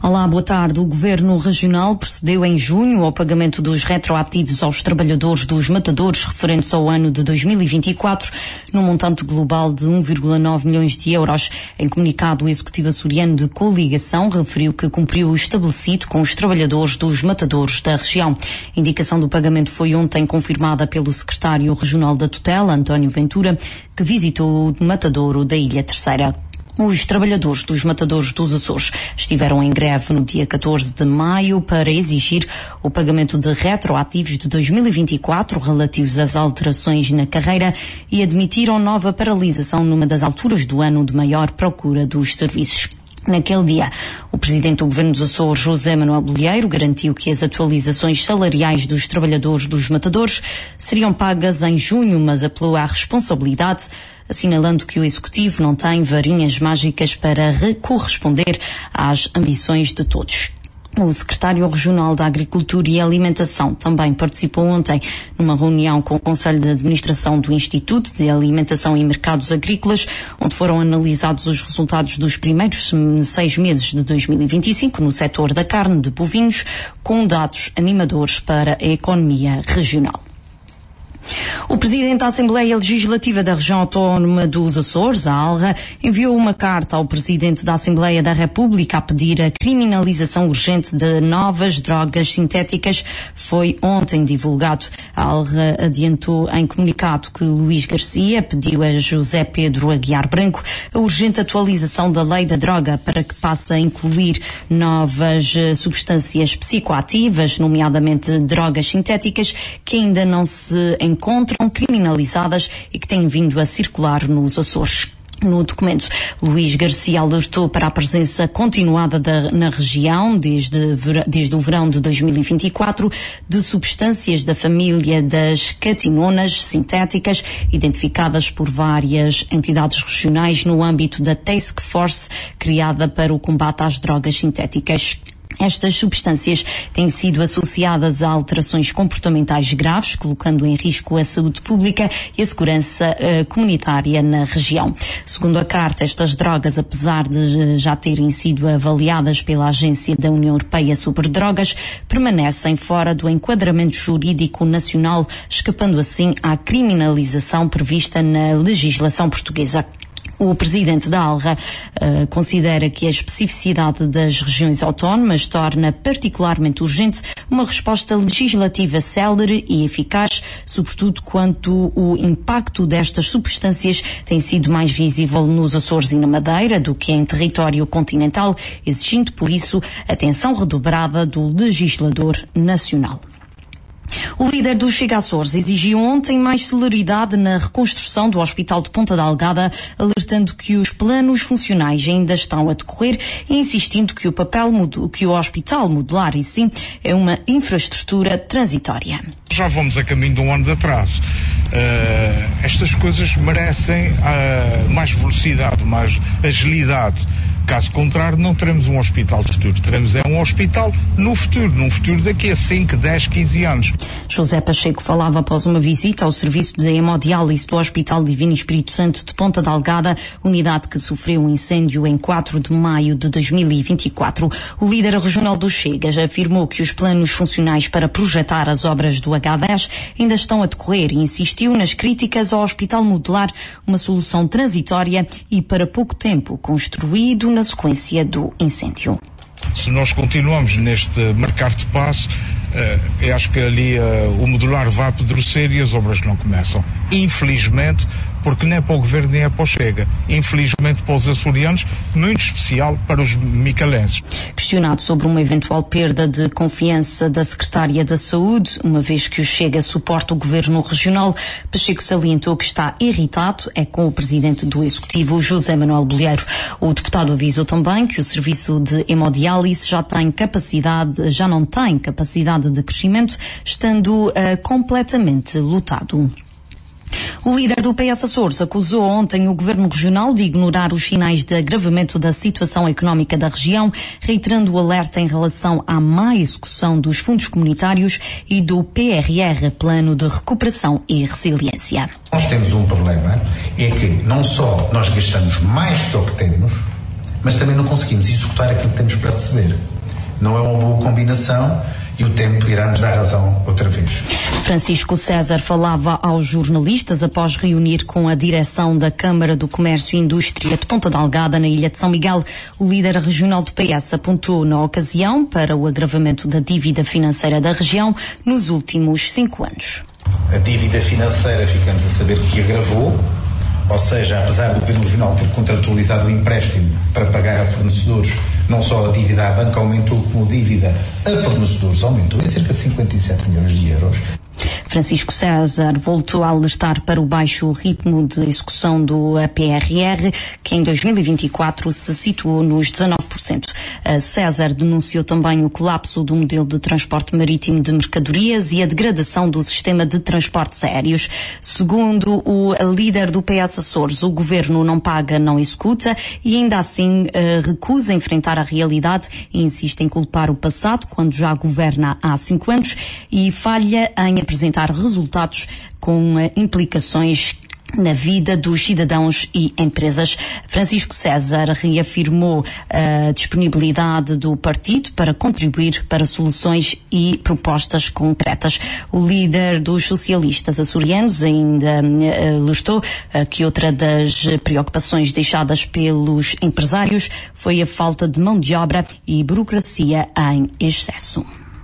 Olá, boa tarde. O Governo Regional procedeu em junho ao pagamento dos retroativos aos trabalhadores dos matadores referentes ao ano de 2024, num montante global de 1,9 milhões de euros. Em comunicado, o Executivo açoriano de coligação referiu que cumpriu o estabelecido com os trabalhadores dos matadores da região. A indicação do pagamento foi ontem confirmada pelo Secretário Regional da Tutela, António Ventura, que visitou o matadouro da Ilha Terceira. Os trabalhadores dos matadores dos Açores estiveram em greve no dia 14 de maio para exigir o pagamento de retroativos de 2024 relativos às alterações na carreira e admitiram nova paralisação numa das alturas do ano de maior procura dos serviços. Naquele dia, o Presidente do Governo dos Açores, José Manuel Bolieiro, garantiu que as atualizações salariais dos trabalhadores dos matadores seriam pagas em junho, mas apelou à responsabilidade, assinalando que o Executivo não tem varinhas mágicas para corresponder às ambições de todos. O Secretário Regional da Agricultura e Alimentação também participou ontem numa reunião com o Conselho de Administração do Instituto de Alimentação e Mercados Agrícolas, onde foram analisados os resultados dos primeiros 6 meses de 2025 no setor da carne de bovinos, com dados animadores para a economia regional. O Presidente da Assembleia Legislativa da Região Autónoma dos Açores, a ALRA, enviou uma carta ao Presidente da Assembleia da República a pedir a criminalização urgente de novas drogas sintéticas. Foi ontem divulgado. A ALRA adiantou em comunicado que Luís Garcia pediu a José Pedro Aguiar Branco a urgente atualização da Lei da Droga para que passe a incluir novas substâncias psicoativas, nomeadamente drogas sintéticas, que ainda não se encontram criminalizadas e que têm vindo a circular nos Açores. No documento, Luís Garcia alertou para a presença continuada na região, desde o verão de 2024, de substâncias da família das catinonas sintéticas, identificadas por várias entidades regionais no âmbito da Task Force criada para o combate às drogas sintéticas. Estas substâncias têm sido associadas a alterações comportamentais graves, colocando em risco a saúde pública e a segurança comunitária na região. Segundo a carta, estas drogas, apesar de já terem sido avaliadas pela Agência da União Europeia sobre Drogas, permanecem fora do enquadramento jurídico nacional, escapando assim à criminalização prevista na legislação portuguesa. O Presidente da ALRA considera que a especificidade das regiões autónomas torna particularmente urgente uma resposta legislativa célere e eficaz, sobretudo quanto o impacto destas substâncias tem sido mais visível nos Açores e na Madeira do que em território continental, exigindo por isso atenção redobrada do legislador nacional. O líder do Chega Açores exigiu ontem mais celeridade na reconstrução do Hospital de Ponta Delgada, alertando que os planos funcionais ainda estão a decorrer e insistindo que o Hospital Modular em si é uma infraestrutura transitória. Já vamos a caminho de um ano de atraso. Estas coisas merecem mais velocidade, mais agilidade. Caso contrário, não teremos um hospital de futuro. Teremos um hospital no futuro, num futuro daqui a 5, 10, 15 anos. José Pacheco falava após uma visita ao serviço de hemodiálise do Hospital Divino Espírito Santo de Ponta Delgada, unidade que sofreu um incêndio em 4 de maio de 2024. O líder regional do Chega já afirmou que os planos funcionais para projetar as obras do H10 ainda estão a decorrer e insistiu nas críticas ao Hospital Modular, uma solução transitória e para pouco tempo construído na sequência do incêndio. Se nós continuamos neste marcar de passo, eu acho que ali o modular vai apodrecer e as obras não começam. Infelizmente, porque nem é para o Governo nem é para o Chega. Infelizmente para os açorianos, muito especial para os micalenses. Questionado sobre uma eventual perda de confiança da Secretária da Saúde, uma vez que o Chega suporta o Governo Regional, Pacheco salientou que está irritado com o Presidente do Executivo, José Manuel Bolieiro. O deputado avisou também que o serviço de hemodiálise já não tem capacidade de crescimento, estando completamente lotado. O líder do PS Açores acusou ontem o Governo Regional de ignorar os sinais de agravamento da situação económica da região, reiterando o alerta em relação à má execução dos fundos comunitários e do PRR, Plano de Recuperação e Resiliência. Nós temos um problema, é que não só nós gastamos mais que o que temos, mas também não conseguimos executar aquilo que temos para receber. não é uma boa combinação e o tempo irá nos dar razão outra vez. Francisco César falava aos jornalistas após reunir com a direção da Câmara do Comércio e Indústria de Ponta Delgada, na Ilha de São Miguel. O líder regional do PS apontou na ocasião para o agravamento da dívida financeira da região nos últimos 5 anos. A dívida financeira, ficamos a saber que agravou, ou seja, apesar do Governo Regional ter contratualizado o empréstimo para pagar a fornecedores, não só a dívida à banca aumentou, como a dívida a fornecedores aumentou em cerca de 57 milhões de euros. Francisco César voltou a alertar para o baixo ritmo de execução do APRR, que em 2024 se situou nos 19%. César denunciou também o colapso do modelo de transporte marítimo de mercadorias e a degradação do sistema de transportes aéreos. Segundo o líder do PS Açores, o governo não paga, não executa e ainda assim recusa enfrentar a realidade e insiste em culpar o passado, quando já governa há 5 anos, e falha em apresentar resultados com implicações na vida dos cidadãos e empresas. Francisco César reafirmou a disponibilidade do partido para contribuir para soluções e propostas concretas. O líder dos socialistas açorianos ainda alertou que outra das preocupações deixadas pelos empresários foi a falta de mão de obra e burocracia em excesso.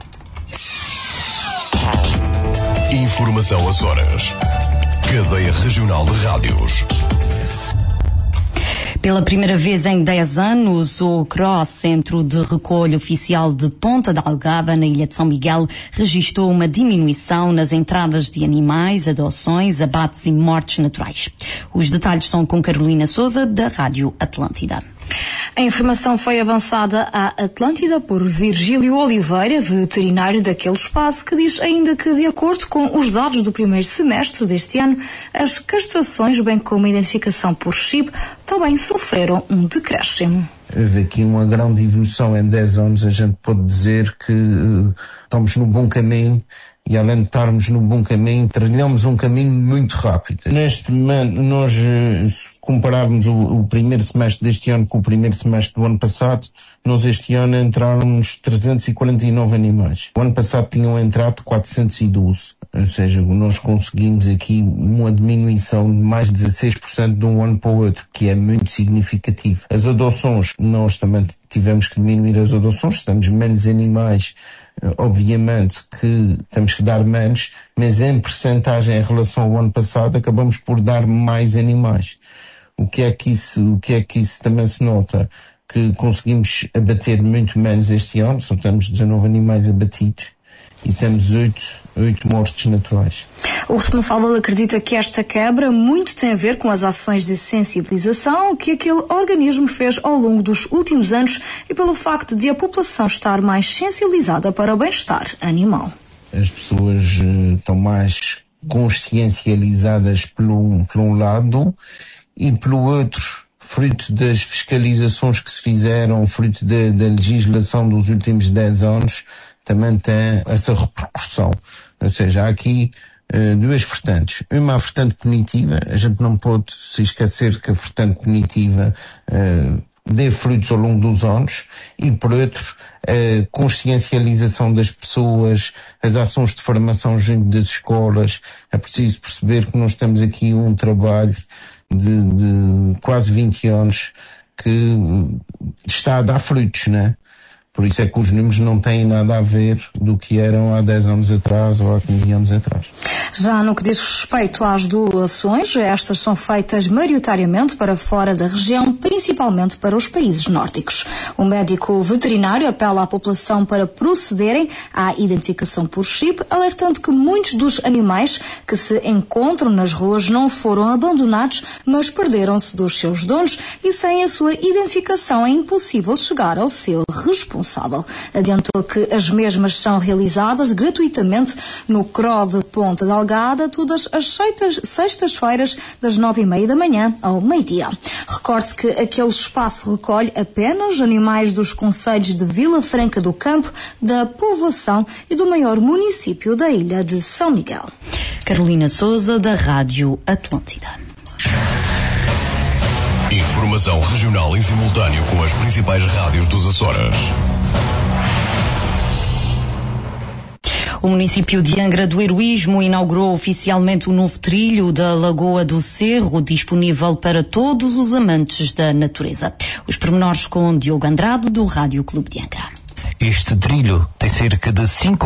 Informação Açores. Cadeia Regional de Rádios. Pela primeira vez em 10 anos, o CRO, Centro de Recolha Oficial de Ponta Delgada, na Ilha de São Miguel, registrou uma diminuição nas entradas de animais, adoções, abates e mortes naturais. Os detalhes são com Carolina Sousa, da Rádio Atlântida. A informação foi avançada à Atlântida por Virgílio Oliveira, veterinário daquele espaço, que diz ainda que, de acordo com os dados do primeiro semestre deste ano, as castrações, bem como a identificação por chip, também sofreram um decréscimo. Houve aqui uma grande evolução em 10 anos, a gente pode dizer que estamos no bom caminho e, além de estarmos no bom caminho, trilhamos um caminho muito rápido. Neste momento, nós, se compararmos o primeiro semestre deste ano com o primeiro semestre do ano passado, nós este ano entraram-nos 349 animais. O ano passado tinham entrado 412, ou seja, nós conseguimos aqui uma diminuição de mais de 16% de um ano para o outro, que é muito significativo. As adoções, nós também tivemos que diminuir as adoções, temos menos animais, obviamente que temos que dar menos, mas em percentagem em relação ao ano passado acabamos por dar mais animais. O que é que isso também se nota? Que conseguimos abater muito menos este ano, só temos 19 animais abatidos e temos 8 mortes naturais. O responsável acredita que esta quebra muito tem a ver com as ações de sensibilização que aquele organismo fez ao longo dos últimos anos e pelo facto de a população estar mais sensibilizada para o bem-estar animal. As pessoas estão mais consciencializadas por um lado e pelo outro, fruto das fiscalizações que se fizeram, fruto da legislação dos últimos 10 anos, também tem essa repercussão. Ou seja, há aqui duas vertentes. Uma, a vertente punitiva, a gente não pode se esquecer que a vertente punitiva dê frutos ao longo dos anos, e por outro, a consciencialização das pessoas, as ações de formação junto das escolas. É preciso perceber que nós temos aqui um trabalho de quase 20 anos que está a dar frutos, né? Por isso é que os números não têm nada a ver do que eram há 10 anos atrás ou há 15 anos atrás. Já no que diz respeito às doações, estas são feitas maioritariamente para fora da região, principalmente para os países nórdicos. O médico veterinário apela à população para procederem à identificação por chip, alertando que muitos dos animais que se encontram nas ruas não foram abandonados, mas perderam-se dos seus donos e sem a sua identificação é impossível chegar ao seu responsável. Adiantou que as mesmas são realizadas gratuitamente no CRO de Ponta Delgada todas as sextas-feiras das 9h30 da manhã ao meio-dia. Recorde que aquele espaço recolhe apenas animais dos concelhos de Vila Franca do Campo, da povoação e do maior município da ilha de São Miguel. Carolina Sousa, da Rádio Atlântida. Informação regional em simultâneo com as principais rádios dos Açores. O município de Angra do Heroísmo inaugurou oficialmente o novo trilho da Lagoa do Cerro, disponível para todos os amantes da natureza. Os pormenores com Diogo Andrade, do Rádio Clube de Angra. Este trilho tem cerca de 5,5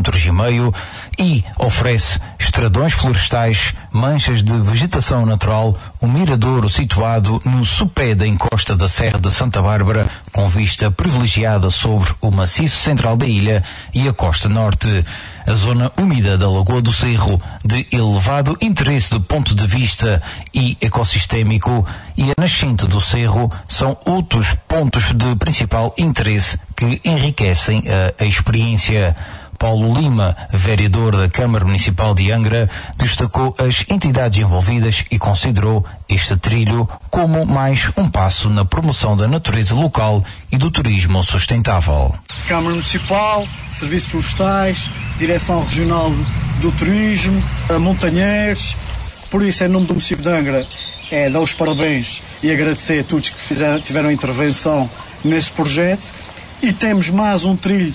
km e oferece estradões florestais, manchas de vegetação natural, um miradouro situado no sopé da encosta da Serra de Santa Bárbara, com vista privilegiada sobre o maciço central da ilha e a costa norte. A zona úmida da Lagoa do Cerro, de elevado interesse do ponto de vista e ecossistémico, e a nascente do Cerro são outros pontos de principal interesse que enriquecem a experiência. Paulo Lima, vereador da Câmara Municipal de Angra, destacou as entidades envolvidas e considerou este trilho como mais um passo na promoção da natureza local e do turismo sustentável. Câmara Municipal, Serviços Florestais, Direção Regional do Turismo, Montanheiros. Por isso, em nome do município de Angra, dar os parabéns e agradecer a todos que tiveram intervenção nesse projeto. E temos mais um trilho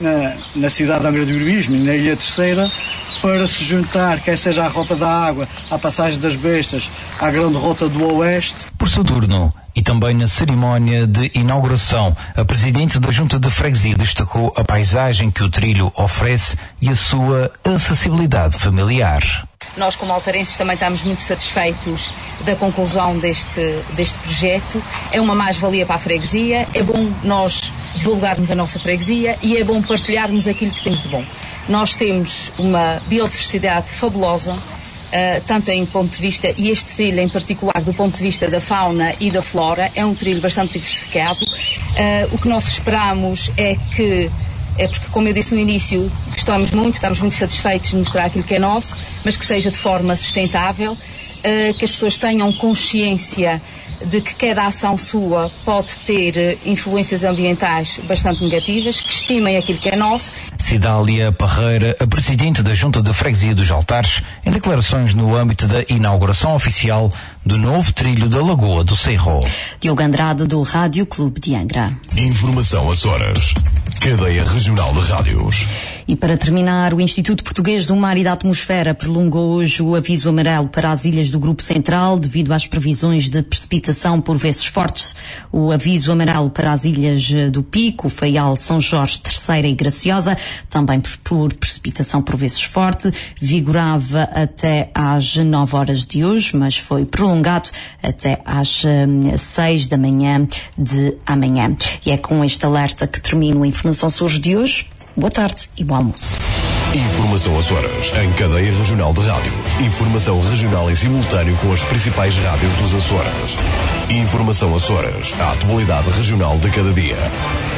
na cidade de Angra do Heroísmo, na Ilha Terceira, para se juntar, quer seja à Rota da Água, à Passagem das Bestas, à Grande Rota do Oeste. Por seu turno, e também na cerimónia de inauguração, a Presidente da Junta de Freguesia destacou a paisagem que o trilho oferece e a sua acessibilidade familiar. Nós, como altarenses, também estamos muito satisfeitos da conclusão deste projeto. É uma mais-valia para a freguesia, é bom nós divulgarmos a nossa freguesia e é bom partilharmos aquilo que temos de bom. Nós temos uma biodiversidade fabulosa, tanto em ponto de vista, e este trilho em particular do ponto de vista da fauna e da flora, é um trilho bastante diversificado. O que nós esperamos porque, como eu disse no início, estamos muito satisfeitos de mostrar aquilo que é nosso, mas que seja de forma sustentável, que as pessoas tenham consciência de que cada ação sua pode ter influências ambientais bastante negativas, que estimem aquilo que é nosso. Cidália Parreira, a Presidente da Junta de Freguesia dos Altares, em declarações no âmbito da inauguração oficial do novo trilho da Lagoa do Cerro. Diogo Andrade, do Rádio Clube de Angra. Informação Açores. Cadeia Regional de Rádios. E para terminar, o Instituto Português do Mar e da Atmosfera prolongou hoje o aviso amarelo para as ilhas do Grupo Central devido às previsões de precipitação por vezes fortes. O aviso amarelo para as ilhas do Pico, Faial, São Jorge, Terceira e Graciosa, também por precipitação por vezes forte, vigorava até às 9 horas de hoje, mas foi prolongado até às 6 da manhã de amanhã. E é com este alerta que termino a Informação Açores de hoje. Boa tarde e bom almoço. Informação Açores, em cadeia regional de rádios. Informação regional em simultâneo com as principais rádios dos Açores. Informação Açores, a atualidade regional de cada dia.